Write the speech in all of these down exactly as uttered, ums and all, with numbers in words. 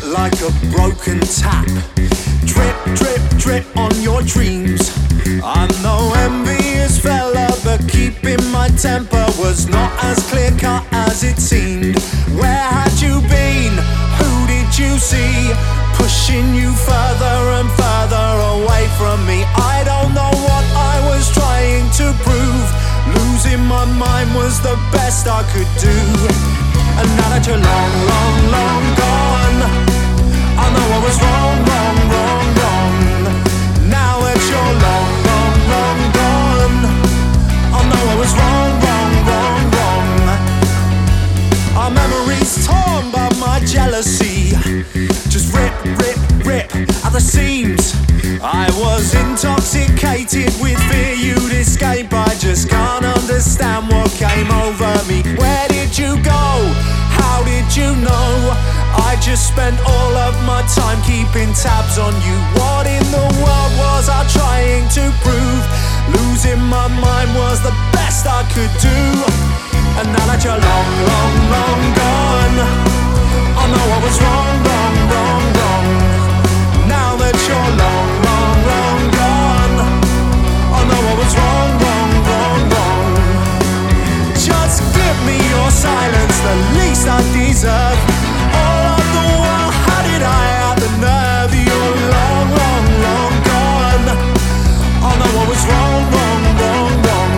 like a broken tap. Drip, drip, drip on your dreams. I'm no envious fella, but keeping my temper was not as clear cut as it seemed. Where had you been? Who did you see? Pushing you further and further away from me. I don't know what I was trying to prove. Losing my mind was the best I could do. And now that you're long, long, long gone, I know I was wrong, wrong, wrong, wrong. Now that you're long, long, long gone, I know I was wrong, wrong, wrong, wrong. Our memories torn by my jealousy, just rip, rip, rip at the seams. I was intoxicated with fear you'd escape. I just can't understand what came over me. Where did you go? How did you know? I just spent all of my time keeping tabs on you. What in the world was I trying to prove? Losing my mind was the best I could do. And now that you're long, long, long gone, I know I was wrong, wrong, wrong, wrong. Now that you're long, long, long gone, I know I was wrong, wrong, wrong, wrong. Just give me your silence, the least I deserve. All of the while, how did I have the nerve? You're long, long, long gone. I know I was wrong, wrong, wrong, wrong.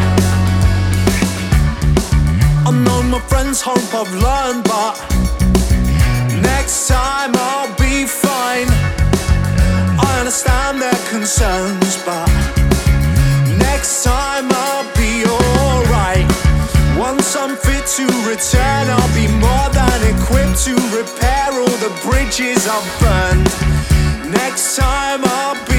I know my friends hope I've learned, but next time I'll be fine. I understand their concerns, but next time I'll be alright. Once I'm fit to return, I'll be more than equipped to repair all the bridges I've burned. Next time I'll be